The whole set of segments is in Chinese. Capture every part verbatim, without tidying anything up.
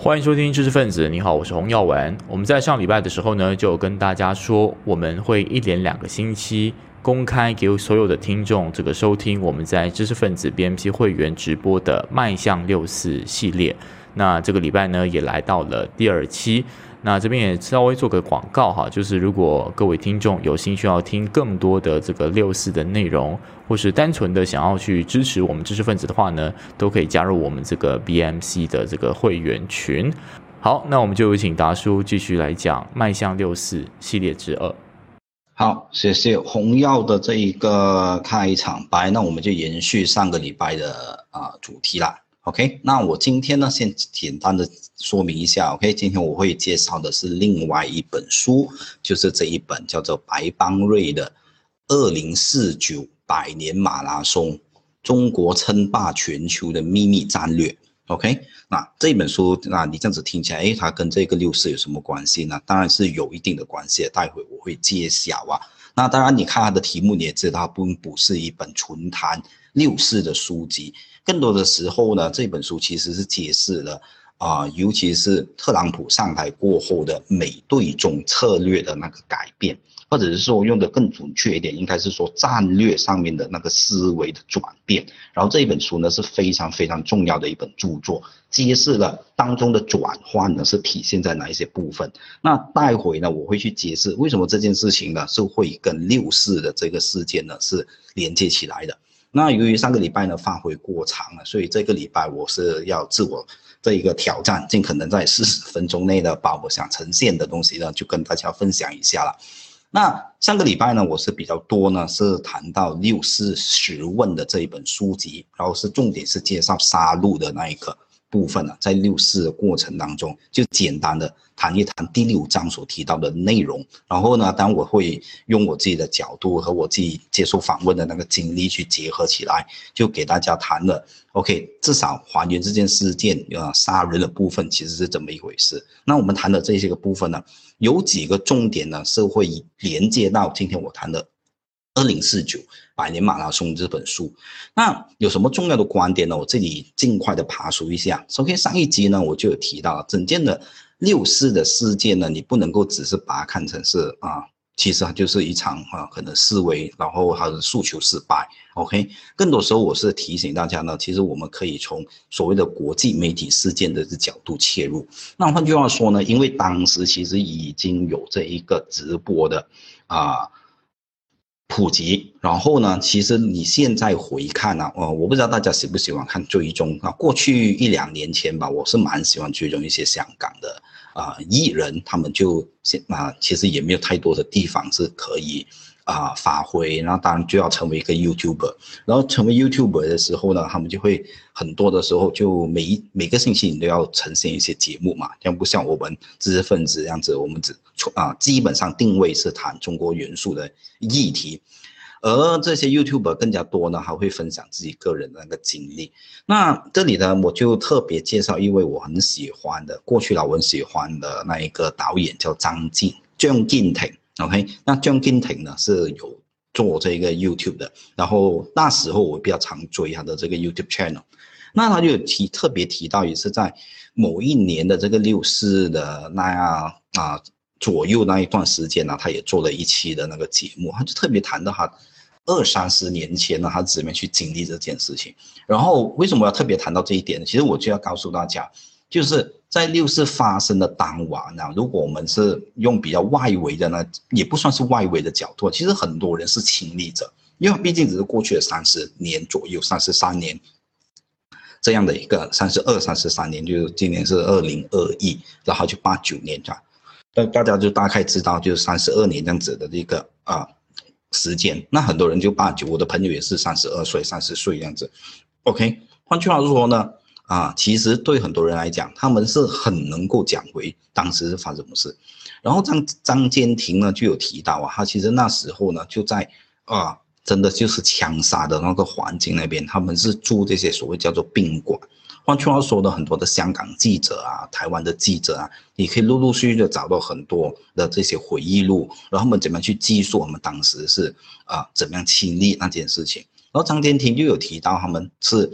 欢迎收听知识分子，你好，我是洪耀文。我们在上礼拜的时候呢，就跟大家说，我们会一连两个星期公开给所有的听众这个收听我们在知识分子 B M C 会员直播的迈向六四系列。那这个礼拜呢，也来到了第二期。那这边也稍微做个广告哈，就是如果各位听众有兴趣要听更多的这个六四的内容，或是单纯的想要去支持我们知识分子的话呢，都可以加入我们这个 B M C 的这个会员群。好，那我们就有请达叔继续来讲迈向六四系列之二。 好，谢谢洪耀的这一个开场白，那我们就延续上个礼拜的啊、呃、主题啦。OK， 那我今天呢，先简单的说明一下。OK， 今天我会介绍的是另外一本书，就是这一本叫做白邦瑞的《二零四九百年马拉松：中国称霸全球的秘密战略》。OK， 那这本书，那你这样子听起来，诶，它跟这个六四有什么关系呢？当然是有一定的关系，待会我会揭晓啊。那当然，你看它的题目，你也知道，它并不是一本纯谈六四的书籍。更多的时候呢，这本书其实是揭示了啊、呃，尤其是特朗普上台过后的美对中策略的那个改变，或者是说用的更准确一点，应该是说战略上面的那个思维的转变。然后这一本书呢是非常非常重要的一本著作，揭示了当中的转换呢是体现在哪一些部分。那待会呢我会去解释为什么这件事情呢是会跟六四的这个事件呢是连接起来的。那由于上个礼拜呢发挥过长了，所以这个礼拜我是要自我这一个挑战，尽可能在四十分钟内呢把我想呈现的东西呢就跟大家分享一下了。那上个礼拜呢我是比较多呢是谈到六四十问的这一本书籍，然后是重点是介绍杀戮的那一个部分呢，在六四的过程当中就简单的谈一谈第六章所提到的内容。然后呢当然我会用我自己的角度和我自己接受访问的那个经历去结合起来，就给大家谈了 OK， 至少还原这件事件呃杀人的部分其实是怎么一回事。那我们谈的这些个部分呢，有几个重点呢是会连接到今天我谈的二零四九百年马拉松这本书。那有什么重要的观点呢？我这里尽快的爬梳一下。首先上一集呢我就有提到了整件的六四的事件呢，你不能够只是把它看成是啊，其实它就是一场啊可能示威，然后它的诉求失败。OK， 更多时候我是提醒大家呢，其实我们可以从所谓的国际媒体事件的角度切入。那换句话说呢，因为当时其实已经有这一个直播的啊普及，然后呢其实你现在回看啊，呃，我不知道大家喜不喜欢看追踪啊。过去一两年前吧，我是蛮喜欢追踪一些香港的啊、呃、艺人，他们就啊、呃、其实也没有太多的地方是可以啊、呃、发挥，然后当然就要成为一个 YouTuber， 然后成为 YouTuber 的时候呢，他们就会很多的时候就每每个星期你都要呈现一些节目嘛，这样不像我们知识分子这样子，我们只啊基本上定位是谈中国元素的议题。而这些 YouTuber 更加多呢，还会分享自己个人的那个经历。那这里呢，我就特别介绍一位我很喜欢的，过去我很喜欢的那一个导演叫张晋张晋廷。OK， 那张晋廷呢是有做这个 YouTube 的，然后那时候我比较常追他的这个 YouTube channel。那他就有提特别提到，也是在某一年的这个六四的那样啊左右那一段时间呢、啊，他也做了一期的那个节目，他就特别谈到他二三十年前呢，他怎么去经历这件事情。然后为什么要特别谈到这一点呢？其实我就要告诉大家，就是在六四发生的当晚呢，如果我们是用比较外围的呢，也不算是外围的角度，其实很多人是亲历者，因为毕竟只是过去的三十年左右，三十三年。这样的一个三十二、三十三年，就是今年是二零二一，然后就八九年这样，那大家就大概知道就是三十二年这样子的这个啊、呃、时间。那很多人就八九，我的朋友也是三十二岁、三十岁这样子。OK， 换句话说呢，啊，其实对很多人来讲，他们是很能够讲回当时是发生什么事。然后张张坚庭呢就有提到啊，他其实那时候呢就在啊。真的就是枪杀的那个环境那边，他们是住这些所谓叫做宾馆。换句话说呢，很多的香港记者啊、台湾的记者啊，你可以陆陆续续的找到很多的这些回忆录，然后他们怎么样去记述我们当时是啊、呃、怎么样亲历那件事情。然后张坚庭就有提到他们是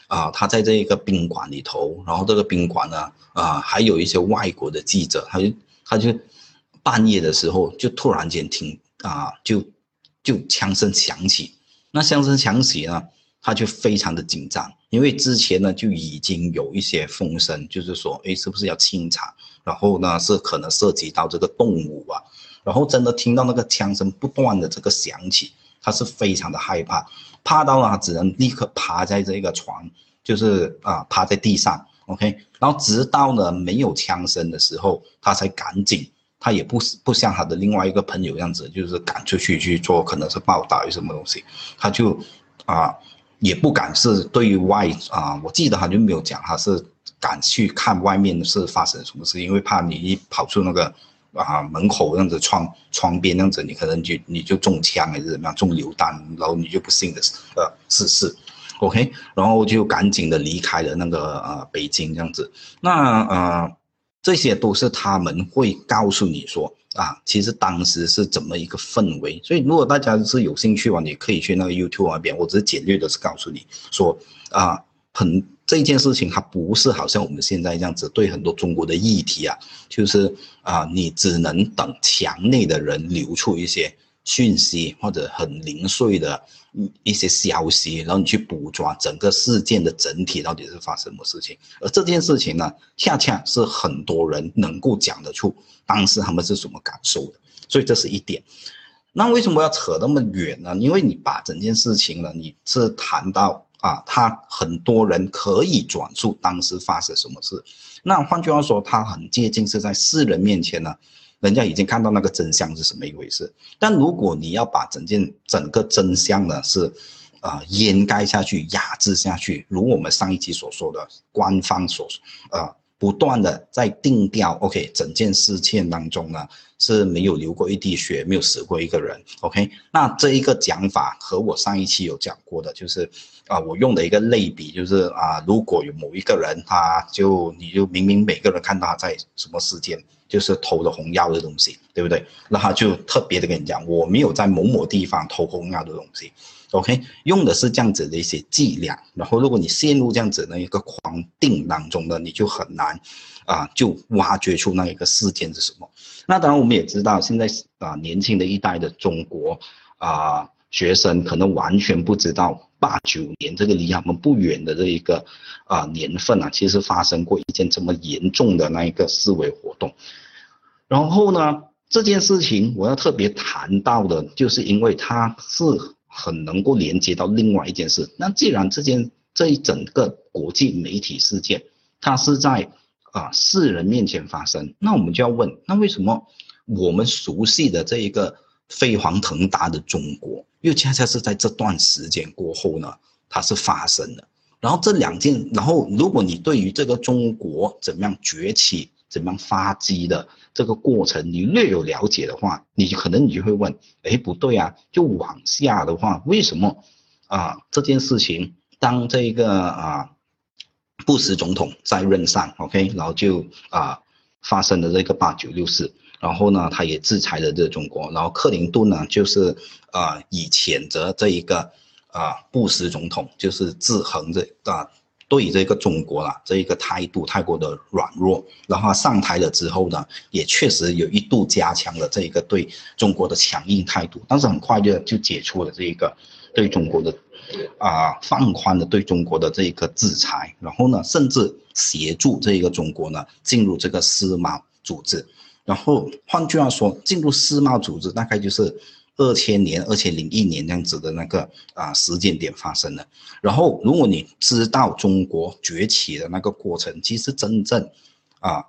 啊，他在这个宾馆里头，然后这个宾馆呢，啊，还有一些外国的记者，他就他就半夜的时候就突然间听啊，就就枪声响起，那枪声响起呢，他就非常的紧张，因为之前呢就已经有一些风声，就是说，哎，是不是要清场？然后呢是可能涉及到这个动物啊，然后真的听到那个枪声不断的这个响起，他是非常的害怕，怕到他只能立刻趴在这个床，就是啊趴在地上 ，OK， 然后直到呢没有枪声的时候，他才赶紧。他也不不像他的另外一个朋友这样子，就是赶出去去做可能是报道什么东西，他就啊也不敢是对外啊，我记得他就没有讲他是敢去看外面是发生什么事，因为怕你一跑出那个啊门口这样子窗窗边这样子，你可能就你就中枪还是怎么样中流弹，然后你就不幸的呃逝世。OK， 然后就赶紧的离开了那个呃北京这样子，那呃。这些都是他们会告诉你说啊，其实当时是怎么一个氛围。所以如果大家是有兴趣的话，你可以去那个 YouTube 那边，我只是简略的是告诉你说啊，很这件事情它不是好像我们现在这样子，对很多中国的议题啊，就是啊，你只能等墙内的人流出一些讯息或者很零碎的一些消息，然后你去捕捉整个事件的整体到底是发生什么事情。而这件事情呢，恰恰是很多人能够讲得出当时他们是什么感受的，所以这是一点。那为什么要扯那么远呢？因为你把整件事情呢，你是谈到啊，他很多人可以转述当时发生什么事。那换句话说，他很接近是在世人面前呢，人家已经看到那个真相是什么一回事。但如果你要把整件整个真相呢是呃掩盖下去、压制下去，如我们上一期所说的，官方所呃不断的在定调 ，OK， 整件事件当中呢是没有流过一滴血，没有死过一个人 ，OK， 那这一个讲法和我上一期有讲过的，就是啊、呃，我用的一个类比就是啊、呃，如果有某一个人，他就你就明明每个人看到他在什么事件。就是投了红药的东西，对不对？那他就特别的跟你讲，我没有在某某地方投红药的东西 ，OK， 用的是这样子的一些伎俩。然后，如果你陷入这样子的一个狂定当中呢，你就很难啊、呃，就挖掘出那一个事件是什么。那当然，我们也知道，现在啊、呃、年轻的一代的中国啊、呃、学生可能完全不知道。八九年这个离他们不远的这一个啊、呃、年份啊，其实发生过一件这么严重的那一个思维活动。然后呢，这件事情我要特别谈到的，就是因为它是很能够连接到另外一件事。那既然这件这一整个国际媒体事件，它是在啊、呃、世人面前发生，那我们就要问，那为什么我们熟悉的这一个飞黄腾达的中国，又恰恰是在这段时间过后呢，它是发生的。然后这两件，然后如果你对于这个中国怎么样崛起、怎么样发迹的这个过程，你略有了解的话，你可能你就会问，哎，不对啊，就往下的话，为什么啊、呃、这件事情，当这个啊、呃、布什总统在任上 ，OK， 然后就啊、呃、发生了这个八九六四。然后呢，他也制裁了这中国，然后克林顿呢，就是呃以谴责这一个呃布什总统，就是制衡这啊、呃、对这个中国啦这一个态度太过的软弱，然后他上台了之后呢，也确实有一度加强了这一个对中国的强硬态度，但是很快就就解除了这一个对中国的啊、呃、放宽了对中国的这一个制裁，然后呢，甚至协助这一个中国呢进入这个世贸组织。然后换句话说，进入世贸组织大概就是二千年、二千零一年这样子的那个啊时间点发生的。然后，如果你知道中国崛起的那个过程，其实真正啊，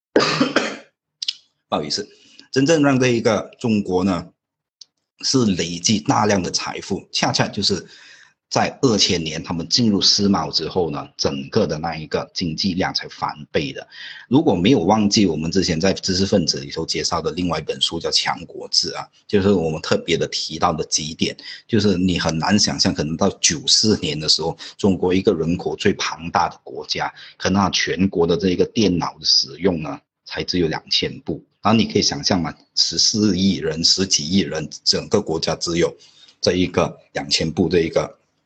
不好意思，真正让这一个中国呢是累积大量的财富，恰恰就是在二千年他们进入世贸之后呢，整个的那一个经济量才翻倍的。如果没有忘记我们之前在知识分子里头介绍的另外一本书叫《强国志》啊，就是我们特别的提到的几点，就是你很难想象，可能到九四年的时候，中国一个人口最庞大的国家，可能它全国的这个电脑的使用呢，才只有两千部。然后你可以想象嘛，十四亿人、十几亿人，整个国家只有这一个两千部这一个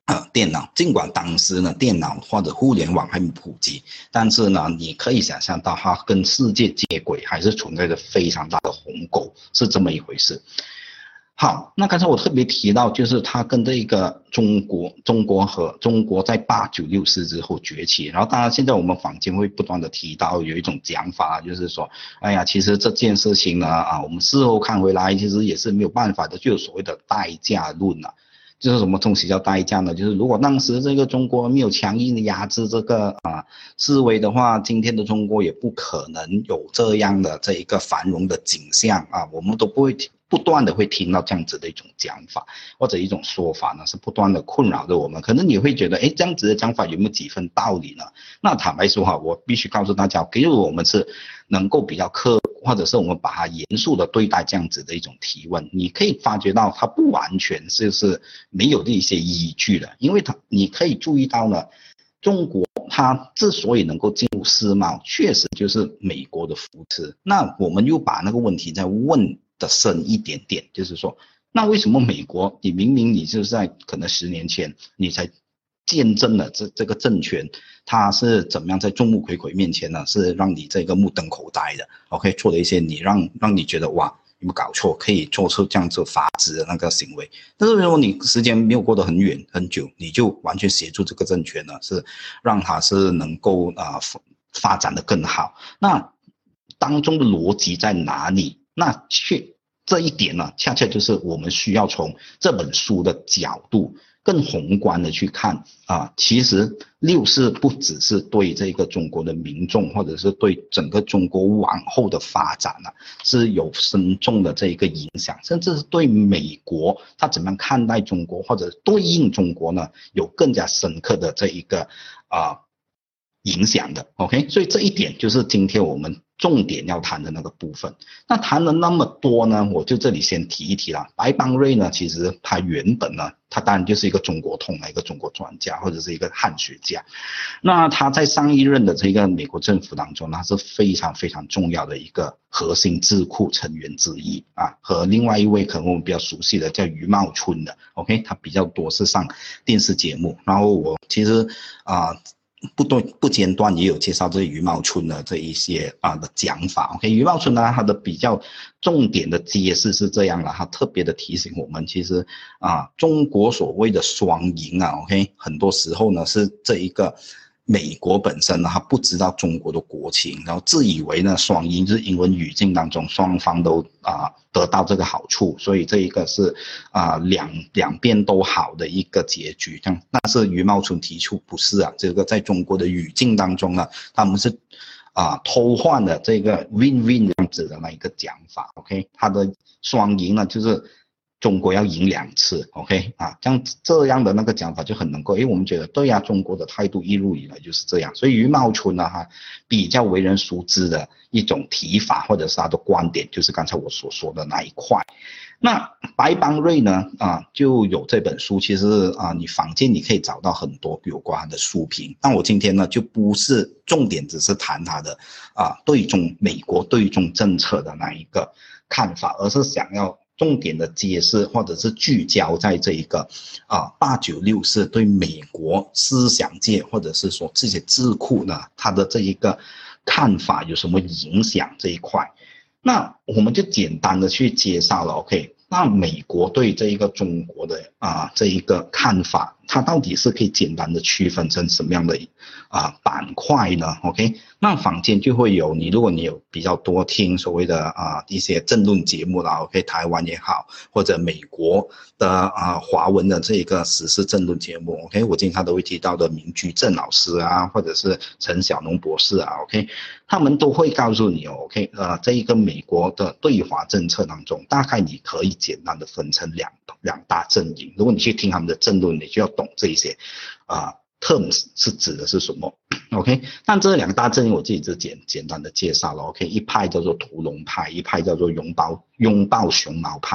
呃，电脑，尽管当时呢，电脑或者互联网还没普及，但是呢，你可以想象到它跟世界接轨还是存在着非常大的鸿沟，是这么一回事。好，那刚才我特别提到，就是它跟这个中国，中国和中国在八九六四之后崛起，然后当然现在我们坊间会不断的提到有一种讲法，就是说，哎呀，其实这件事情呢，啊，我们事后看回来，其实也是没有办法的，就有所谓的代价论啊。就是什么东西叫代价呢？就是如果当时这个中国没有强硬的压制这个啊思维的话，今天的中国也不可能有这样的这一个繁荣的景象啊，我们都不会不断的会听到这样子的一种讲法或者一种说法呢，是不断的困扰着我们。可能你会觉得，哎，这样子的讲法有没有几分道理呢？那坦白说哈，我必须告诉大家，给我们是能够比较客或者是我们把它严肃的对待这样子的一种提问，你可以发觉到它不完全是是没有这些依据的，因为它你可以注意到呢，中国它之所以能够进入世贸，确实就是美国的扶持。那我们又把那个问题再问的深一点点，就是说，那为什么美国你明明你就是在可能十年前你才见证了这这个政权，它是怎么样在众目睽睽面前呢，是让你这个目瞪口呆的 ，OK， 做了一些你让让你觉得哇，有没有搞错，可以做出这样子法治的那个行为。但是如果你时间没有过得很远很久，你就完全协助这个政权呢，是让它是能够啊、呃、发展的更好。那当中的逻辑在哪里？那却这一点呢，恰恰就是我们需要从这本书的角度更宏观的去看啊，其实六四不只是对这个中国的民众，或者是对整个中国往后的发展啊，是有深重的这一个影响，甚至是对美国他怎么样看待中国，或者对应中国呢，有更加深刻的这一个啊影响的。OK， 所以这一点就是今天我们重点要谈的那个部分。那谈了那么多呢，我就这里先提一提啦。白邦瑞呢，其实他原本呢，他当然就是一个中国通的一个中国专家，或者是一个汉学家。那他在上一任的这个美国政府当中，他是非常非常重要的一个核心智库成员之一啊。和另外一位可能我们比较熟悉的叫余茂春的 ，OK， 他比较多是上电视节目。然后我其实啊。呃不对，不间断也有介绍这余茂春的这一些啊的讲法。OK， 余茂春呢，他的比较重点的揭示是这样了，他特别的提醒我们，其实啊，中国所谓的双赢啊 ，OK， 很多时候呢是这一个美国本身呢，他不知道中国的国情，然后自以为呢双赢就是英文语境当中双方都啊得到这个好处，所以这一个是啊两两边都好的一个结局。这样，但是余茂春提出不是啊，这个在中国的语境当中呢，他们是啊偷换了这个 win-win 这样子的那一个讲法。OK， 他的双赢呢就是中国要赢两次 ，OK 啊，这样这样的那个讲法就很能够，因为我们觉得对呀、啊，中国的态度一路以来就是这样，所以余茂春呢，哈，比较为人熟知的一种提法或者是他的观点，就是刚才我所说的那一块。那白邦瑞呢，啊，就有这本书，其实啊，你坊间你可以找到很多有关的书评，但我今天呢，就不是重点，只是谈他的啊对中美国对中政策的那一个看法，而是想要重点的揭示或者是聚焦在这一个啊八九六四对美国思想界或者是说这些智库呢它的这一个看法有什么影响这一块。那我们就简单的去介绍了 OK， 那美国对这一个中国的啊这一个看法，它到底是可以简单的区分成什么样的啊板块呢 ？OK， 那坊间就会有你，如果你有比较多听所谓的啊一些政论节目啦 ，OK， 台湾也好，或者美国的啊华文的这一个时事政论节目 ，OK， 我经常都会提到的明居正老师啊，或者是陈小农博士啊 ，OK， 他们都会告诉你哦 ，OK， 呃，这一个美国的对华政策当中，大概你可以简单的分成两两大阵营。如果你去听他们的政论，你就要懂这一些啊、呃、terms 是指的是什么 ，OK？ 但这两大阵营我自己就简简单的介绍了 ，OK？ 一派叫做屠龙派，一派叫做拥抱拥抱熊猫派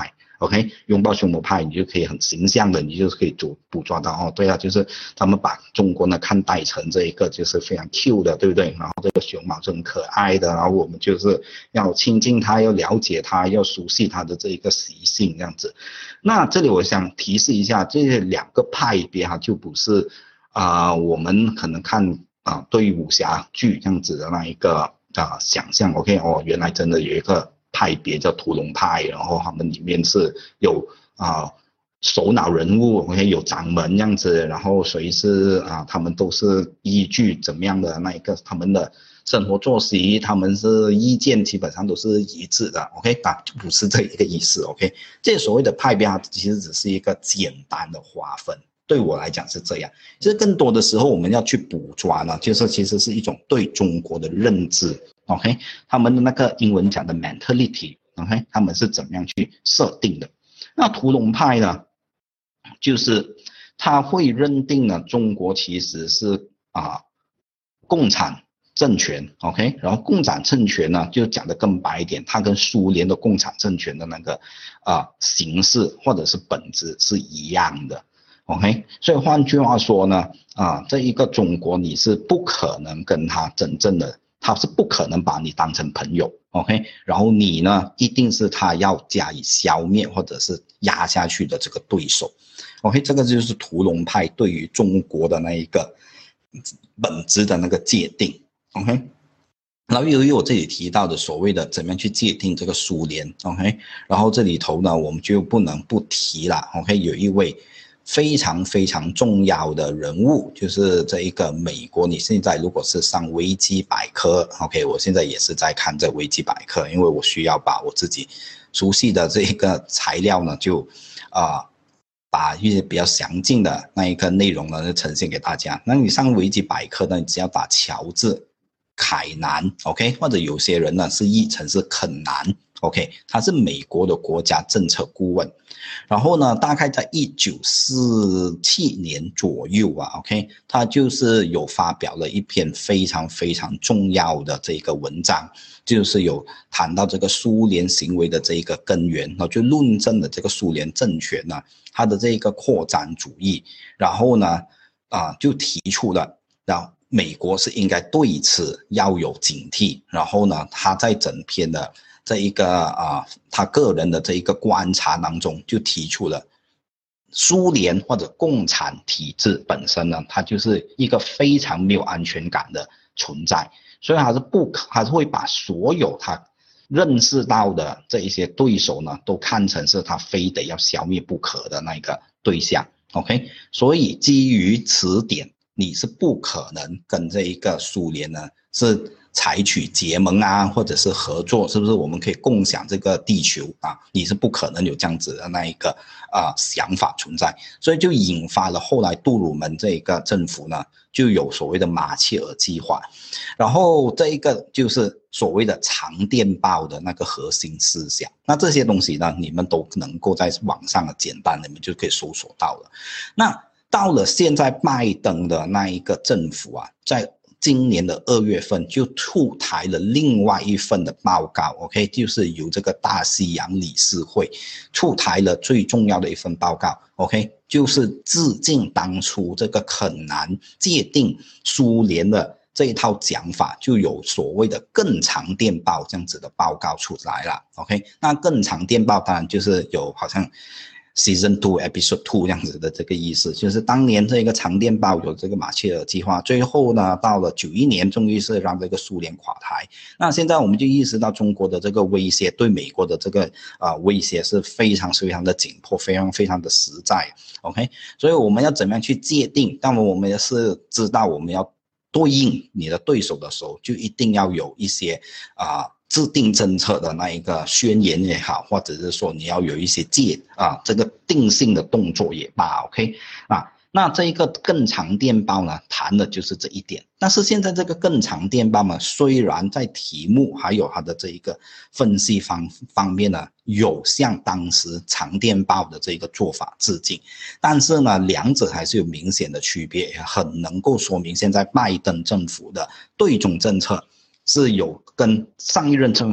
OK， 拥抱凶魔派，你就可以很形象的，你就可以捕捕捉到哦，对啊，就是他们把中国呢看待成这一个就是非常 Q 的，对不对？然后这个熊猫是很可爱的，然后我们就是要亲近它，要了解它，要熟悉它的这一个习性这样子。那这里我想提示一下，这两个派别哈，就不是啊、呃，我们可能看啊、呃、对武侠剧这样子的那一个啊、呃、想象 ，OK 哦，原来真的有一个派别叫屠龙派，然后他们里面是有啊、呃、首脑人物 ，OK 有掌门这样子，然后谁是啊、呃、他们都是依据怎么样的那一个他们的生活作息，他们是意见基本上都是一致的 ，OK， 啊，就不是这一个意思 ，OK， 这所谓的派别其实只是一个简单的划分，对我来讲是这样。其实更多的时候我们要去捕捉呢，就是其实是一种对中国的认知 ，OK， 他们的那个英文讲的 mentality，OK， 他们是怎么样去设定的。那屠龙派呢，就是他会认定呢，中国其实是啊共产政权 ，OK， 然后共产政权呢，就讲得更白一点，它跟苏联的共产政权的那个啊形式或者是本质是一样的 ，OK， 所以换句话说呢，啊这一个中国你是不可能跟他真正的，他是不可能把你当成朋友 ，OK， 然后你呢一定是他要加以消灭或者是压下去的这个对手 ，OK， 这个就是屠龙派对于中国的那一个本质的那个界定。OK， 然后由于我这里提到的所谓的怎么样去界定这个苏联 ，OK， 然后这里头呢我们就不能不提了 ，OK， 有一位非常非常重要的人物，就是这一个美国，你现在如果是上维基百科 ，OK， 我现在也是在看这维基百科，因为我需要把我自己熟悉的这一个材料呢，就啊。呃把一些比较详尽的那一个内容呢呈现给大家。那你上维基百科呢，你只要打乔治凯南 ，OK， 或者有些人呢是译成是肯南 ，OK， 他是美国的国家政策顾问。然后呢，大概在一九四七年左右啊 ，OK， 他就是有发表了一篇非常非常重要的这个文章，就是有谈到这个苏联行为的这一个根源，然后就论证了这个苏联政权呢，它的这个扩张主义，然后呢，啊、呃，就提出了，然后美国是应该对此要有警惕，然后呢，他在整篇的这一个啊、呃，他个人的这一个观察当中，就提出了苏联或者共产体制本身呢，它就是一个非常没有安全感的存在，所以还是不可，还是会把所有他认识到的这一些对手呢，都看成是他非得要消灭不可的那个对象 ，OK， 所以基于此点，你是不可能跟这一个苏联呢是采取结盟啊，或者是合作，是不是？我们可以共享这个地球啊？你是不可能有这样子的那一个啊、呃、想法存在，所以就引发了后来杜鲁门这一个政府呢，就有所谓的马歇尔计划，然后这一个就是所谓的长电报的那个核心思想。那这些东西呢，你们都能够在网上的简单，你们就可以搜索到了。那到了现在拜登的那一个政府啊，在今年的二月份就出台了另外一份的报告 ，OK， 就是由这个大西洋理事会出台了最重要的一份报告 ，OK， 就是致敬当初这个肯南界定苏联的这一套讲法，就有所谓的更长电报这样子的报告出来了 ，OK， 那更长电报当然就是有好像Season two Episode two 这样子的这个意思，就是当年这个长电报有这个马歇尔计划，最后呢到了九一年终于是让这个苏联垮台。那现在我们就意识到中国的这个威胁对美国的这个啊、呃、威胁是非常非常的紧迫，非常非常的实在 ，OK， 所以我们要怎么样去界定？那么我们也是知道我们要对应你的对手的时候，就一定要有一些啊。呃制定政策的那一个宣言也好，或者是说你要有一些界啊这个定性的动作也罢 ，OK 啊，那这一个更长电报呢，谈的就是这一点。但是现在这个更长电报呢，虽然在题目还有它的这一个分析方方面呢，有向当时长电报的这个做法致敬，但是呢，两者还是有明显的区别，很能够说明现在拜登政府的对中政策是有跟上一任政府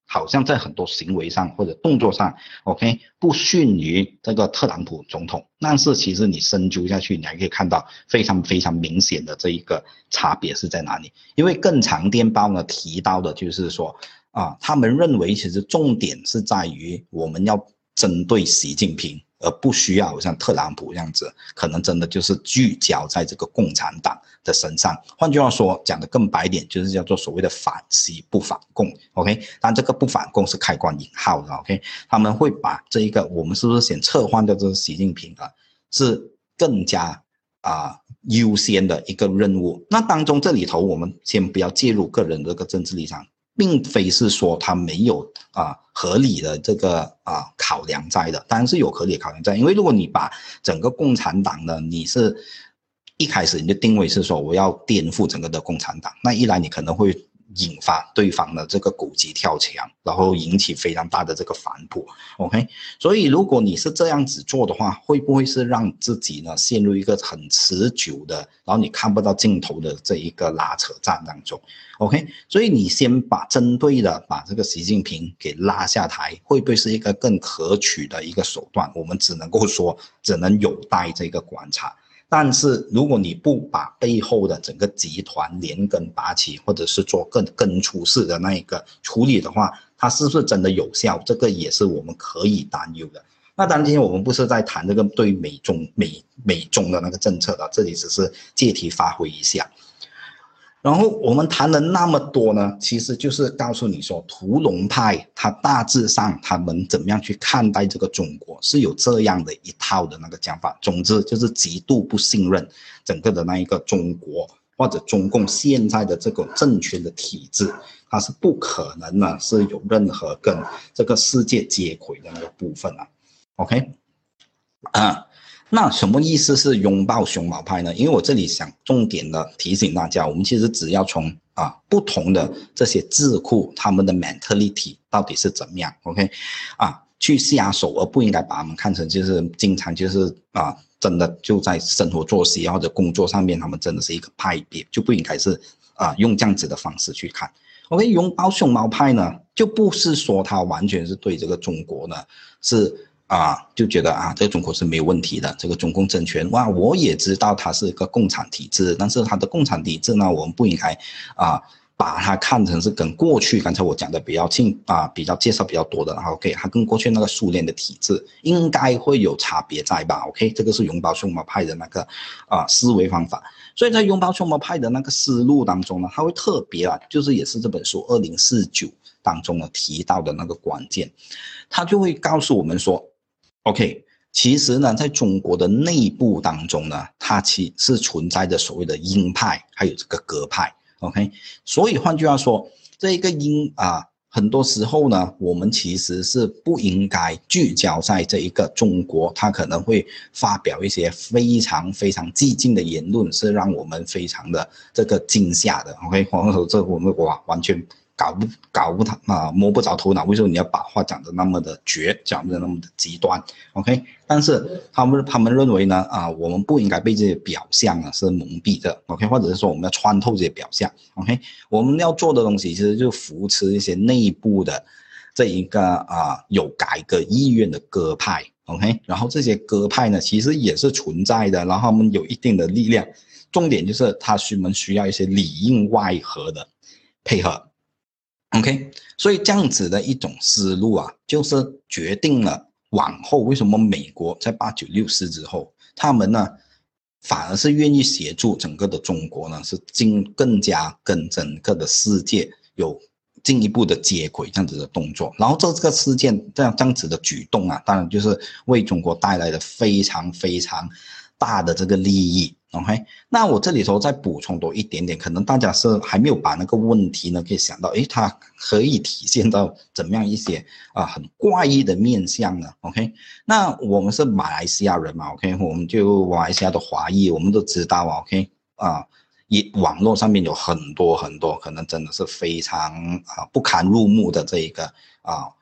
好像在很多行为上或者动作上 ，OK 不逊于这个特朗普总统，但是其实你深究下去，你还可以看到非常非常明显的这一个差别是在哪里。因为更长电报呢提到的就是说啊，他们认为其实重点是在于我们要针对习近平，而不需要像特朗普这样子，可能真的就是聚焦在这个共产党的身上。换句话说，讲得更白一点，就是叫做所谓的反习不反共 ，OK？ 但这个不反共是开关引号的 ，OK？ 他们会把这一个我们是不是先撤换掉这个习近平啊，是更加啊、呃、优先的一个任务。那当中这里头，我们先不要介入个人的这个政治立场。并非是说他没有啊、呃、合理的这个啊、呃、考量在的，当然是有合理的考量在，因为如果你把整个共产党呢，你是一开始你就定位是说我要颠覆整个的共产党，那一来你可能会引发对方的这个狗急跳墙，然后引起非常大的这个反扑 ，OK？ 所以如果你是这样子做的话，会不会是让自己呢陷入一个很持久的，然后你看不到尽头的这一个拉扯战当中 ，OK？ 所以你先把针对的把这个习近平给拉下台，会不会是一个更可取的一个手段？我们只能够说，只能有待这个观察。但是如果你不把背后的整个集团连根拔起，或者是做更根除式的那一个处理的话，它是不是真的有效？这个也是我们可以担忧的。那当然今天我们不是在谈这个对美中美美中的那个政策的，这里只是借题发挥一下。然后我们谈了那么多呢，其实就是告诉你说，屠龙派他大致上他们怎么样去看待这个中国，是有这样的一套的那个讲法。总之就是极度不信任整个的那一个中国或者中共现在的这个政权的体制，它是不可能呢是有任何跟这个世界接轨的那个部分啊。OK， 啊。那什么意思是拥抱熊猫派呢？因为我这里想重点的提醒大家，我们其实只要从啊不同的这些智库他们的 mentality 到底是怎么样 ，OK， 啊去下手，而不应该把他们看成就是经常就是啊真的就在生活作息或者工作上面，他们真的是一个派别，就不应该是啊用这样子的方式去看。OK， 拥抱熊猫派呢，就不是说他完全是对这个中国呢是。啊，就觉得啊，这个中国是没有问题的，这个中共政权，哇，我也知道它是一个共产体制，但是它的共产体制呢，我们不应该啊，把它看成是跟过去刚才我讲的比较近啊，比较介绍比较多的，然后 OK， 它跟过去那个苏联的体制应该会有差别在吧 ？OK， 这个是拥抱熊猫派的那个啊思维方法，所以在拥抱熊猫派的那个思路当中呢，它会特别啊，就是也是这本书二零四九当中呢提到的那个关键，它就会告诉我们说。OK， 其实呢，在中国的内部当中呢，它其实存在着所谓的鹰派，还有这个鸽派。OK， 所以换句话说，这一个鹰啊，很多时候呢，我们其实是不应该聚焦在这一个中国，它可能会发表一些非常非常激进的言论，是让我们非常的这个惊吓的。OK， 黄手这我们哇完全。搞不搞不啊摸不着头脑，为什么你要把话讲得那么的绝，讲得那么的极端 ？OK， 但是他们他们认为呢啊，我们不应该被这些表象呢是蒙蔽的 ，OK， 或者是说我们要穿透这些表象 ，OK， 我们要做的东西其实就扶持一些内部的这一个啊有改革意愿的鸽派 ，OK， 然后这些鸽派呢其实也是存在的，然后他们有一定的力量，重点就是他们需要一些里应外合的配合。OK， 所以这样子的一种思路啊，就是决定了往后为什么美国在八九六四之后，他们呢反而是愿意协助整个的中国呢，是进更加跟整个的世界有进一步的接轨这样子的动作。然后这个事件这样这样子的举动啊，当然就是为中国带来了非常非常大的这个利益。OK， 那我这里头再补充多一点点，可能大家是还没有把那个问题呢，可以想到，诶，它可以体现到怎么样一些啊、呃、很怪异的面向呢 ？OK， 那我们是马来西亚人嘛 ，OK， 我们就马来西亚的华裔，我们都知道 ，OK， 啊，也网络上面有很多很多可能真的是非常啊不堪入目的这一个啊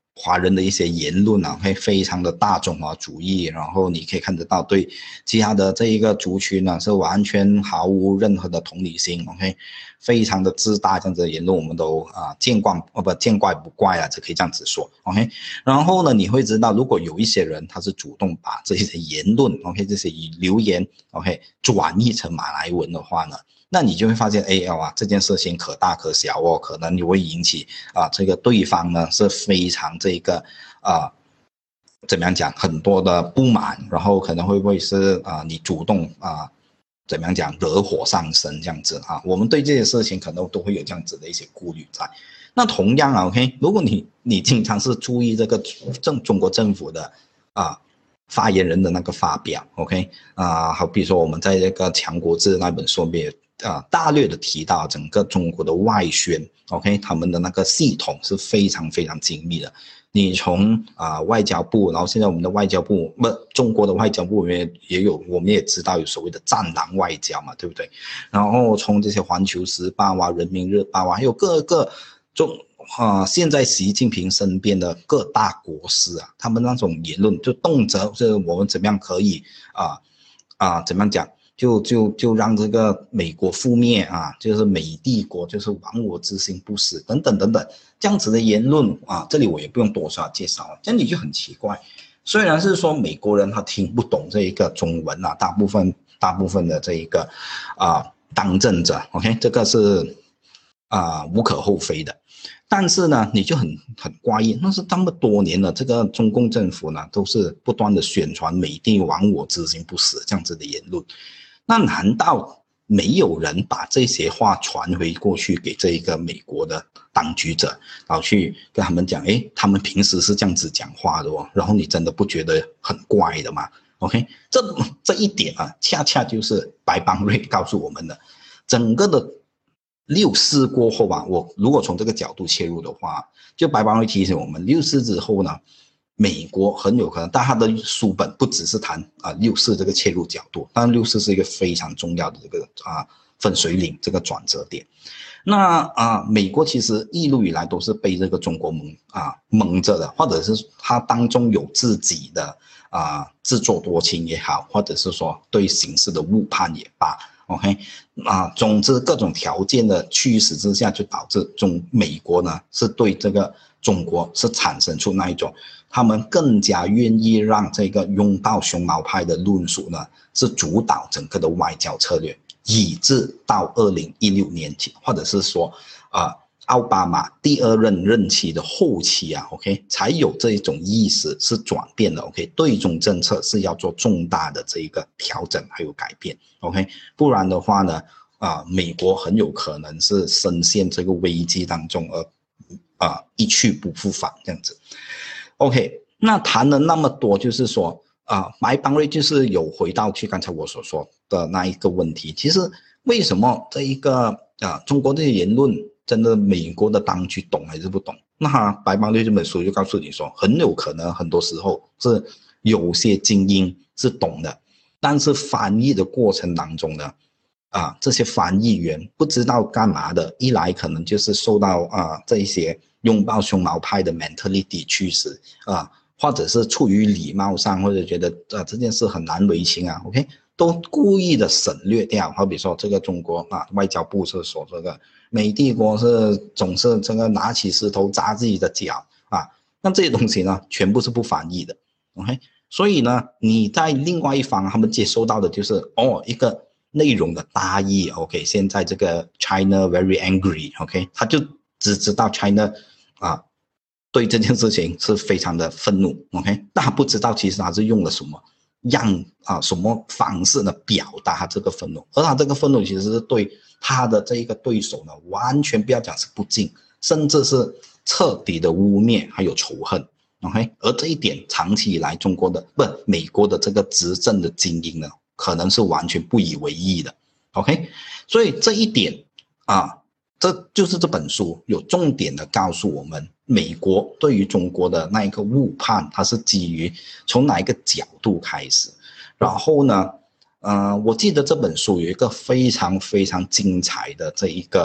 华人的一些言论啊，会非常的大众啊主义，然后你可以看得到对其他的这一个族群呢是完全毫无任何的同理心 ，OK， 非常的自大，这样子的言论我们都啊见惯哦不见怪不怪啊，就可以这样子说 ，OK。然后呢，你会知道，如果有一些人他是主动把这些言论 ，OK， 这些留言 ，OK， 转译成马来文的话呢，那你就会发现，哎哇，这件事情可大可小哦，可能你会引起啊，这个对方呢是非常这个啊，怎么样讲，很多的不满，然后可能会不会是啊，你主动啊，怎么样讲，惹火上身这样子啊？我们对这些事情可能都会有这样子的一些顾虑在。那同样啊 ，OK， 如果你你经常是注意这个政中国政府的啊。发言人的那个发表 ，OK 啊，好比说我们在这个强国志那本书里面啊，大略的提到整个中国的外宣 ，OK， 他们的那个系统是非常非常精密的。你从啊外交部，然后现在我们的外交部不，中国的外交部里面也有，我们也知道有所谓的战狼外交嘛，对不对？然后从这些环球时报啊、人民日报啊，还有各个中。啊、呃，现在习近平身边的各大国师啊，他们那种言论就动辄就是我们怎么样可以啊啊、呃、怎么样讲，就就就让这个美国覆灭啊，就是美帝国就是亡我之心不死等等等等这样子的言论啊，这里我也不用多少介绍了，这样你就很奇怪。虽然是说美国人他听不懂这一个中文啊，大部分大部分的这一个啊当政者 ，OK， 这个是啊无可厚非的。但是呢，你就很很怪异，那是这么多年了，这个中共政府呢，都是不断的宣传美帝亡我之心不死这样子的言论。那难道没有人把这些话传回过去给这一个美国的当局者，然后去跟他们讲，哎，他们平时是这样子讲话的哦，然后你真的不觉得很怪的吗 ？OK， 这这一点啊，恰恰就是白邦瑞告诉我们的，整个的。六四过后啊，我如果从这个角度切入的话，就白邦瑞提醒我们，六四之后呢，美国很有可能，但他的书本不只是谈啊六四这个切入角度，但六四是一个非常重要的这个啊分水岭这个转折点。那啊，美国其实一路以来都是被这个中国蒙啊蒙着的，或者是他当中有自己的啊自作多情也好，或者是说对形势的误判也罢。OK， 啊，总之各种条件的驱使之下，就导致中美国呢是对这个中国是产生出那一种，他们更加愿意让这个拥抱熊猫派的论述呢是主导整个的外交策略，以致到二零一六年前，或者是说啊。奥巴马第二任任期的后期啊 ，OK， 才有这一种意识是转变的 ，OK， 对中政策是要做重大的这一个调整还有改变 ，OK， 不然的话呢，啊，美国很有可能是深陷这个危机当中而啊一去不复返这样子 ，OK， 那谈了那么多，就是说啊，白邦瑞就是有回到去刚才我所说的那一个问题，其实为什么这一个啊中国这些言论？真的美国的当局懂还是不懂？那白邦瑞这本书就告诉你说，很有可能很多时候是有些精英是懂的，但是翻译的过程当中呢，啊，这些翻译员不知道干嘛的，一来可能就是受到啊这一些拥抱熊猫派的 mentality 驱使啊，或者是出于礼貌上，或者觉得啊这件事很难为情啊 ，OK， 都故意的省略掉。好比说这个中国啊外交部是说这个。美帝国是总是这个拿起石头砸自己的脚啊，那这些东西呢，全部是不翻译的 ，OK， 所以呢，你在另外一方，他们接收到的就是哦一个内容的大意 ，OK， 现在这个 China very angry，OK， 他就只知道 China 啊对这件事情是非常的愤怒 ，OK， 但他不知道其实他是用了什么样啊什么方式呢表达他这个愤怒，而他这个愤怒其实是对。他的这一个对手呢，完全不要讲是不敬，甚至是彻底的污蔑，还有仇恨 ，OK。而这一点，长期以来中国的不美国的这个执政的精英呢，可能是完全不以为意的 ，OK。所以这一点啊，这就是这本书有重点的告诉我们，美国对于中国的那一个误判，它是基于从哪一个角度开始，然后呢？呃，我记得这本书有一个非常非常精彩的这一个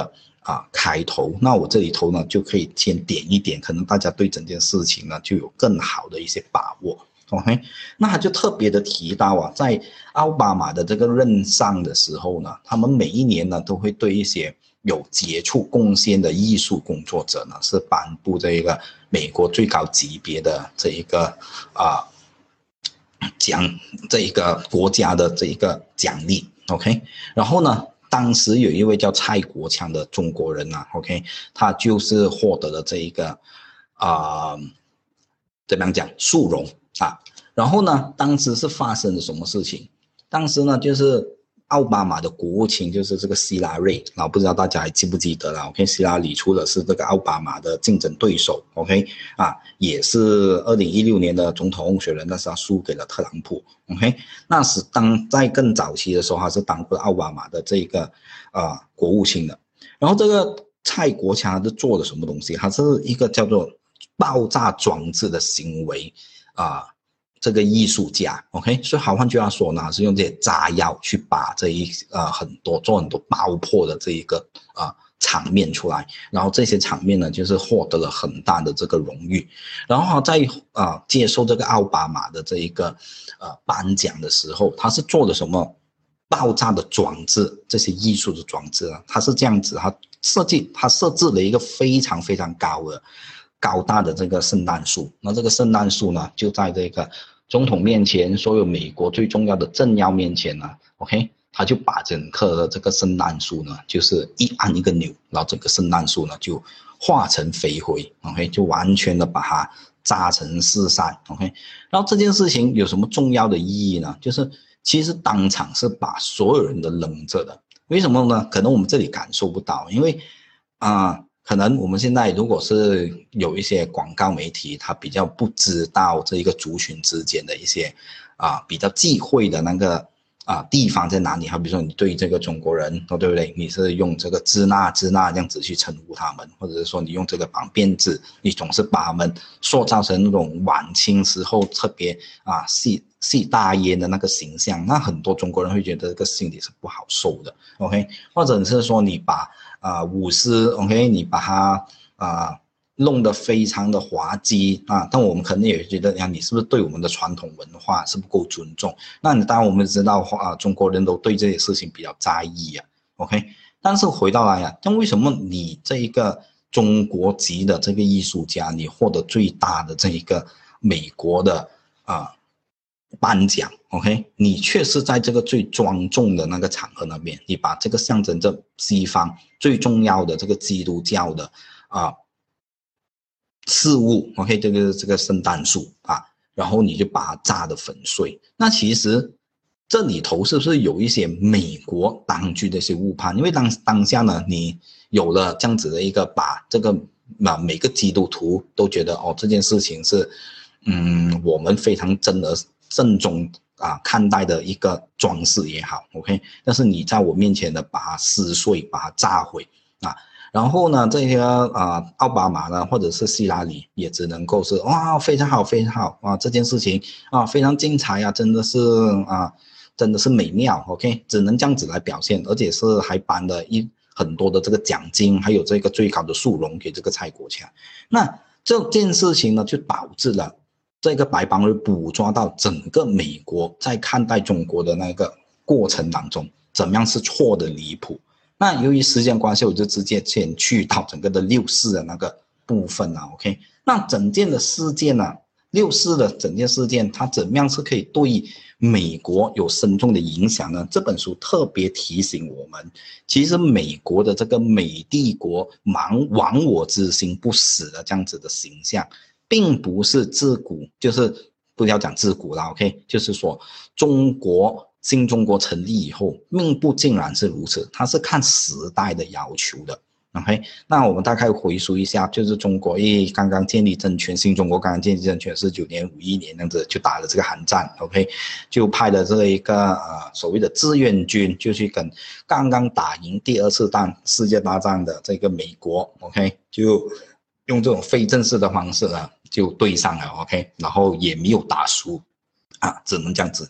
啊开头。那我这里头呢就可以先点一点，可能大家对整件事情呢就有更好的一些把握。OK， 那他就特别的提到啊，在奥巴马的这个任上的时候呢，他们每一年呢都会对一些有杰出贡献的艺术工作者呢，是颁布这一个美国最高级别的这一个啊奖，这一个国家的这一个奖励。OK， 然后呢，当时有一位叫蔡国强的中国人啊 ，OK， 他就是获得了这一个啊、呃、怎么样讲殊荣啊。然后呢，当时是发生了什么事情？当时呢，就是奥巴马的国务卿就是这个希拉瑞，然后不知道大家还记不记得了 ？OK， 希拉里出的是这个奥巴马的竞争对手 ，OK， 啊，也是二零一六年的总统候选人，但是他输给了特朗普 ，OK， 那是当在更早期的时候，他是当过奥巴马的这个啊、呃、国务卿的。然后这个蔡国强他是做了什么东西？他是一个叫做爆炸装置的行为啊。呃这个艺术家 ，OK， 所以好换句话说呢，是用这些炸药去把这一呃很多做很多爆破的这一个啊、呃、场面出来，然后这些场面呢就是获得了很大的这个荣誉，然后在啊、呃、接受这个奥巴马的这一个呃颁奖的时候，他是做了什么爆炸的装置，这些艺术的装置啊，他是这样子，他设计他设置了一个非常非常高的高大的这个圣诞树，那这个圣诞树呢就在这个总统面前，所有美国最重要的政要面前呢 ，OK， 他就把整棵的这个圣诞树呢，就是一按一个钮，然后整个圣诞树呢就化成飞灰 ，OK， 就完全的把它炸成四散 ，OK。然后这件事情有什么重要的意义呢？就是其实当场是把所有人都愣着的，为什么呢？可能我们这里感受不到，因为啊。呃可能我们现在如果是有一些广告媒体，他比较不知道这一个族群之间的一些啊比较忌讳的那个啊地方在哪里？好比说你对这个中国人，对不对？你是用这个支那支那这样子去称呼他们，或者是说你用这个绑辫子，你总是把他们塑造成那种晚清时候特别啊系系大烟的那个形象，那很多中国人会觉得这个心里是不好受的 ，OK？ 或者是说你把啊、呃，舞狮 ，OK， 你把它啊、呃、弄得非常的滑稽啊，但我们可能也觉得，呀，你是不是对我们的传统文化是不够尊重？那你当然我们知道啊，中国人都对这些事情比较在意啊 ，OK。但是回到来呀、啊，但为什么你这一个中国籍的这个艺术家，你获得最大的这一个美国的啊？颁奖 ，OK， 你却是在这个最庄重的那个场合那边，你把这个象征着西方最重要的这个基督教的啊事物 ，OK， 这个这个圣诞树啊，然后你就把它炸得粉碎。那其实这里头是不是有一些美国当局的一些误判？因为当当下呢，你有了这样子的一个把这个啊每个基督徒都觉得哦这件事情是嗯我们非常真的。正宗啊看待的一个装饰也好 ，OK， 但是你在我面前的把它撕碎，把它炸毁啊，然后呢，这些啊奥巴马呢，或者是希拉里也只能够是哇非常好非常好啊这件事情啊非常精彩啊，真的是啊真的是美妙 ，OK， 只能这样子来表现，而且是还颁了一很多的这个奖金，还有这个最高的殊荣给这个蔡国强，那这件事情呢就导致了。这个白帮会捕捉到整个美国在看待中国的那个过程当中，怎么样是错的离谱。那由于时间关系，我就直接先去到整个的六四的那个部分了 ，OK？ 那整件的事件呢、啊，六四的整件事件，它怎么样是可以对美国有深重的影响呢？这本书特别提醒我们，其实美国的这个美帝国亡亡我之心不死的这样子的形象。并不是自古就是不要讲自古了 ，OK， 就是说中国新中国成立以后，命不尽然是如此，它是看时代的要求的 ，OK。那我们大概回溯一下，就是中国一刚刚建立政权，新中国刚刚建立政权，四九年、五一年那样子就打了这个韩战 ，OK， 就派了这一个呃所谓的志愿军，就去跟刚刚打赢第二次大世界大战的这个美国 ，OK， 就。用这种非正式的方式呢，就对上了 ，OK， 然后也没有打输，啊，只能这样子讲。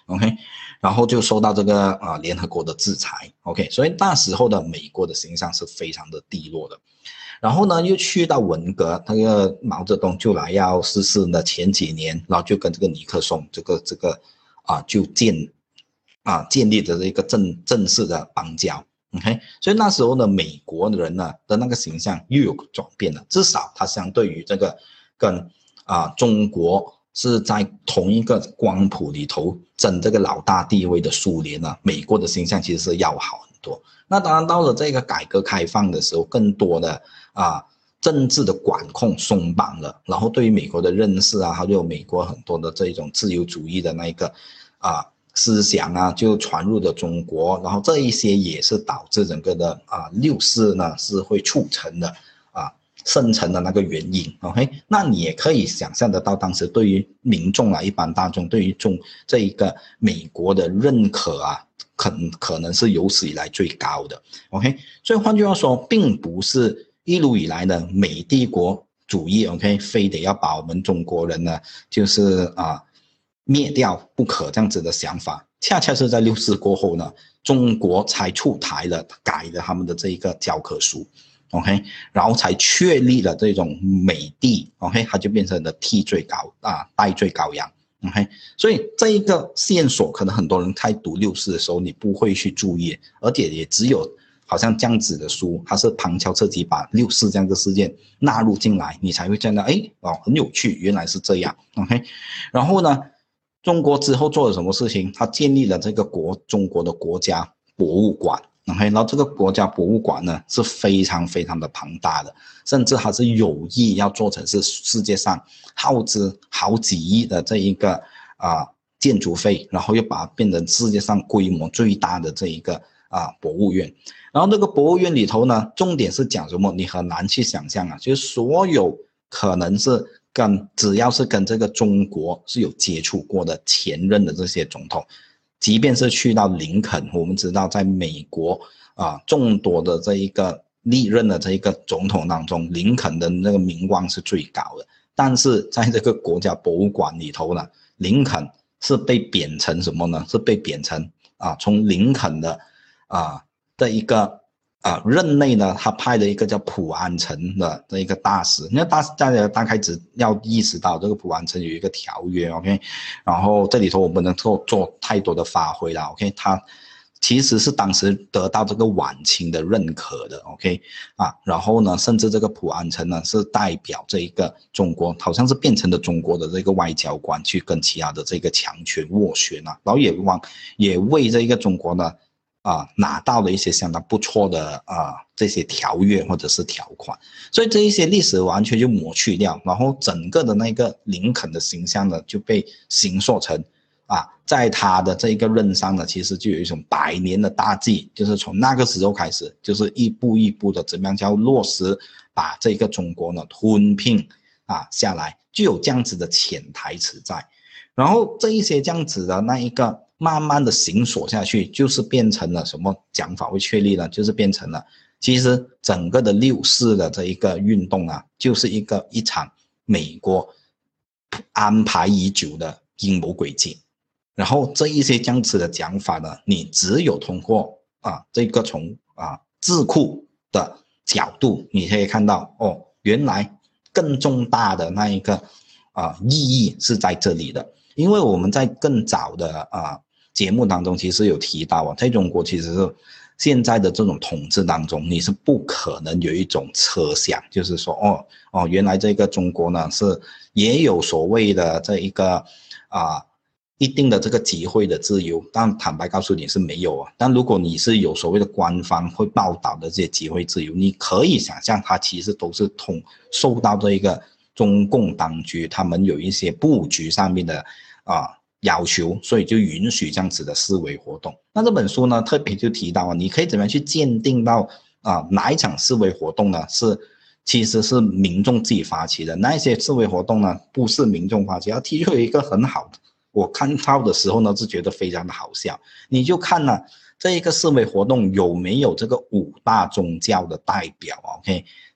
OK， 然后就受到这个啊、呃、联合国的制裁 OK， 所以那时候的美国的形象是非常的低落的。然后呢，又去到文革，那个毛泽东就来要逝世的前几年，然后就跟这个尼克松这个这个啊就建啊建立的这个正正式的邦交。OK， 所以那时候呢，美国的人呢的那个形象又有转变了，至少它相对于这个跟啊中国是在同一个光谱里头争这个老大地位的苏联呢，美国的形象其实是要好很多。那当然到了这个改革开放的时候，更多的啊政治的管控松绑了，然后对于美国的认识啊，还有美国很多的这种自由主义的那个啊思想啊，就传入了中国，然后这一些也是导致整个的啊六四呢是会促成的啊生成的那个原因。 OK， 那你也可以想象得到，当时对于民众啊，一般大众对于中这一个美国的认可啊，可可能是有史以来最高的。 OK， 所以换句话说，并不是一路以来的美帝国主义 OK 非得要把我们中国人呢就是啊灭掉不可这样子的想法，恰恰是在六四过后呢，中国才出台了改了他们的这一个教科书 OK， 然后才确立了这种美帝 OK， 它就变成了替罪羔啊代罪羔羊 OK， 所以这一个线索可能很多人在读六四的时候你不会去注意，而且也只有好像这样子的书，它是旁敲侧击把六四这样的事件纳入进来，你才会见到哎哦很有趣，原来是这样 OK。 然后呢，中国之后做了什么事情？他建立了这个国中国的国家博物馆 OK， 然后这个国家博物馆呢是非常非常的庞大的，甚至还是有意要做成是世界上耗资好几亿的这一个啊、呃、建筑费，然后又把它变成世界上规模最大的这一个啊博物院。然后这个博物院里头呢，重点是讲什么？你很难去想象啊，就是所有可能是跟只要是跟这个中国是有接触过的前任的这些总统，即便是去到林肯，我们知道在美国啊众多的这一个历任的这一个总统当中，林肯的那个名望是最高的，但是在这个国家博物馆里头呢，林肯是被贬成什么呢？是被贬成啊从林肯的啊的一个啊任内呢，他派了一个叫普安城的这一个大使。那大大家大概只要意识到这个普安城有一个条约 OK， 然后这里头我不能够做太多的发挥了 OK， 他其实是当时得到这个晚清的认可的 OK 啊，然后呢，甚至这个普安城呢是代表这一个中国，好像是变成了中国的这个外交官去跟其他的这个强权斡旋啊，然后也往也为这一个中国呢啊，拿到了一些相当不错的啊这些条约或者是条款，所以这一些历史完全就抹去掉，然后整个的那个林肯的形象呢就被形塑成啊，在他的这一个任上呢，其实就有一种百年的大计，就是从那个时候开始，就是一步一步的怎么样叫落实把这个中国呢吞并啊下来，就有这样子的潜台词在，然后这一些这样子的那一个。慢慢的行锁下去，就是变成了什么讲法会确立呢？就是变成了，其实整个的六四的这一个运动啊，就是一个一场美国安排已久的阴谋诡计。然后这一些这样子的讲法呢，你只有通过啊这个从啊智库的角度，你可以看到哦，原来更重大的那一个啊意义是在这里的，因为我们在更早的啊。节目当中其实有提到啊，在中国其实是现在的这种统治当中，你是不可能有一种设想，就是说哦哦，原来这个中国呢是也有所谓的这一个啊一定的这个集会的自由，但坦白告诉你是没有啊。但如果你是有所谓的官方会报道的这些集会自由，你可以想象它其实都是通受到这一个中共当局他们有一些布局上面的啊。要求，所以就允许这样子的示威活动。那这本书呢，特别就提到啊，你可以怎么样去鉴定到啊哪一场示威活动呢是其实是民众自己发起的，那一些示威活动呢不是民众发起。要提出一个很好的，我看到的时候呢是觉得非常的好笑，你就看了这一个示威活动有没有这个五大宗教的代表 OK，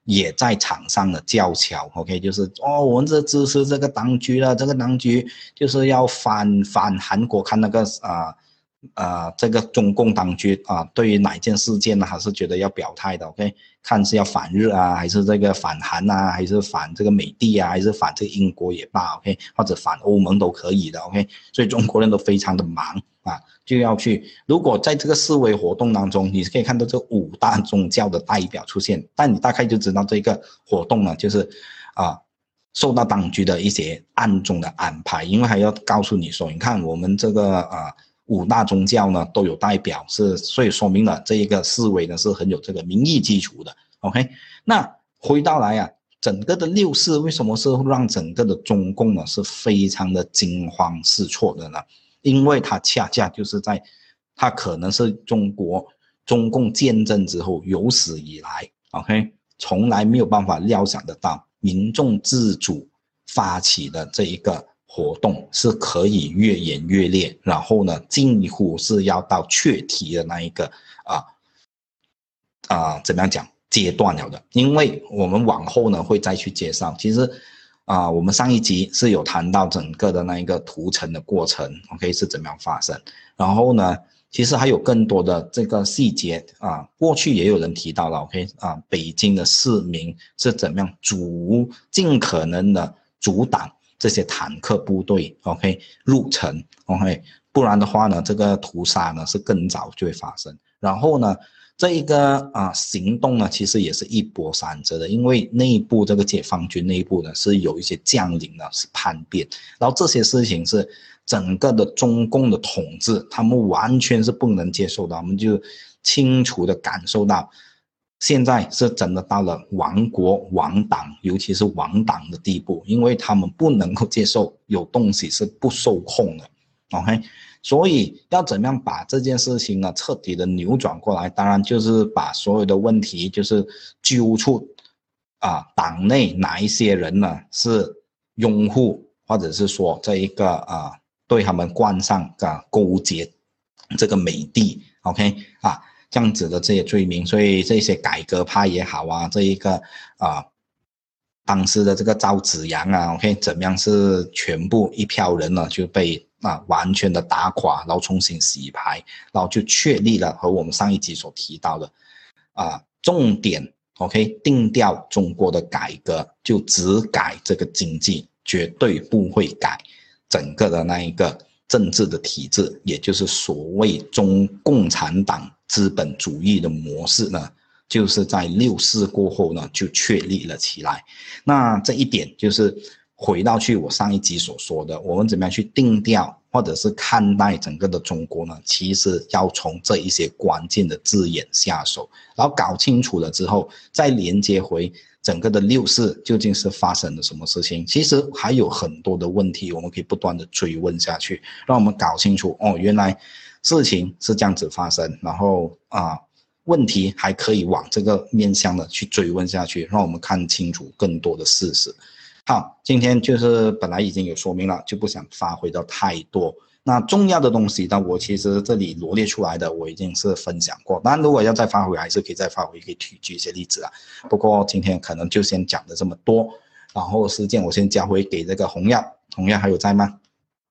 也在场上的叫嚣 ，OK， 就是哦，我们是支持这个当局的，这个当局就是要反反韩国，看那个啊。呃, 呃，这个中共当局啊、呃，对于哪件事件呢，还是觉得要表态的 ，OK， 看是要反日啊，还是这个反韩啊，还是反这个美帝啊，还是反这个英国也罢 ，OK， 或者反欧盟都可以的 ，OK， 所以中国人都非常的忙啊，就要去。如果在这个示威活动当中，你可以看到这五大宗教的代表出现，但你大概就知道这个活动呢，就是啊。受到当局的一些暗中的安排，因为还要告诉你说，你看我们这个啊。五大宗教呢都有代表，是所以说明了这一个示威呢是很有这个民意基础的 ，OK。那回到来啊，整个的六四为什么是让整个的中共呢是非常的惊慌失措的呢？因为它恰恰就是在，它可能是中国中共建政之后有史以来 ，OK， 从来没有办法料想得到民众自主发起的这一个。活动是可以越演越烈，然后呢，近乎是要到确题的那一个啊啊，怎么样讲阶段了的？因为我们往后呢会再去介绍，其实啊，我们上一集是有谈到整个的那一个屠城的过程 ，OK 是怎么样发生，然后呢，其实还有更多的这个细节啊，过去也有人提到了 ，OK 啊，北京的市民是怎么样阻尽可能的阻挡。这些坦克部队 ，OK， 入城 ，OK， 不然的话呢，这个屠杀呢是更早就会发生。然后呢，这一个啊行动呢，其实也是一波三折的，因为内部这个解放军内部呢是有一些将领呢是叛变，然后这些事情是整个的中共的统治，他们完全是不能接受的，我们就清楚的感受到。现在是真的到了亡国亡党，尤其是亡党的地步，因为他们不能够接受有东西是不受控的 ，OK， 所以要怎么样把这件事情呢彻底的扭转过来？当然就是把所有的问题就是揪出啊，党内哪一些人呢是拥护或者是说这一个啊对他们冠上啊勾结这个美帝 ，OK 啊。这样子的这些罪名，所以这些改革派也好啊，这一个啊，当时的这个赵紫阳啊 ，OK， 怎么样是全部一票人呢就被啊完全的打垮，然后重新洗牌，然后就确立了和我们上一集所提到的啊重点 ，OK， 定调中国的改革就只改这个经济，绝对不会改整个的那一个政治的体制，也就是所谓中共产党。资本主义的模式呢，就是在六四过后呢就确立了起来。那这一点就是回到去我上一集所说的，我们怎么样去定调或者是看待整个的中国呢？其实要从这一些关键的字眼下手，然后搞清楚了之后，再连接回整个的六四究竟是发生了什么事情。其实还有很多的问题，我们可以不断的追问下去，让我们搞清楚哦，原来。事情是这样子发生，然后啊，问题还可以往这个面向的去追问下去，让我们看清楚更多的事实。好，今天就是本来已经有说明了，就不想发挥到太多。那重要的东西呢，我其实这里罗列出来的我已经是分享过，当然如果要再发挥，还是可以再发挥，可以举举一些例子啊。不过今天可能就先讲的这么多，然后时间我先交回给这个洪耀，洪耀还有在吗？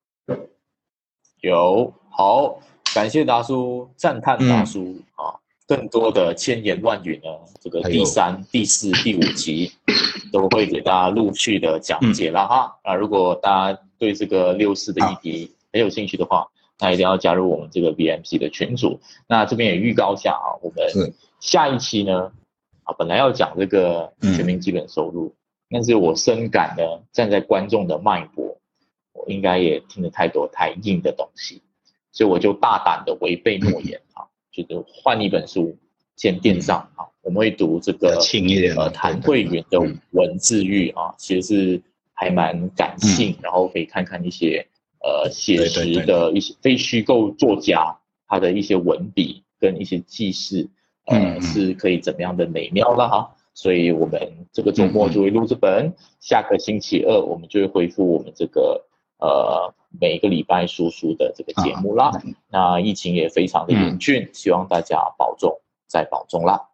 有，好。感谢达叔，赞叹达叔、嗯、啊！更多的千言万语呢，这个第三、第四、第五集都会给大家陆续的讲解了哈。嗯、啊，如果大家对这个六四的议题很有兴趣的话，那一定要加入我们这个 B M C 的群组。那这边也预告一下啊，我们下一期呢，啊，本来要讲这个全民基本收入，嗯、但是我深感呢，站在观众的脉搏，我应该也听得太多太硬的东西。所以我就大胆的违背诺言啊，就是换一本书先垫上啊，我们会读这个呃谭慧云的文字狱啊，其实是还蛮感性，然后可以看看一些呃写实的一些非虚构作家他的一些文笔跟一些记事，呃是可以怎么样的美妙了哈。所以我们这个周末就会录这本，下个星期二我们就会恢复我们这个呃。每个礼拜说书的这个节目啦，啊、那疫情也非常的严峻，希望大家保重再保重啦。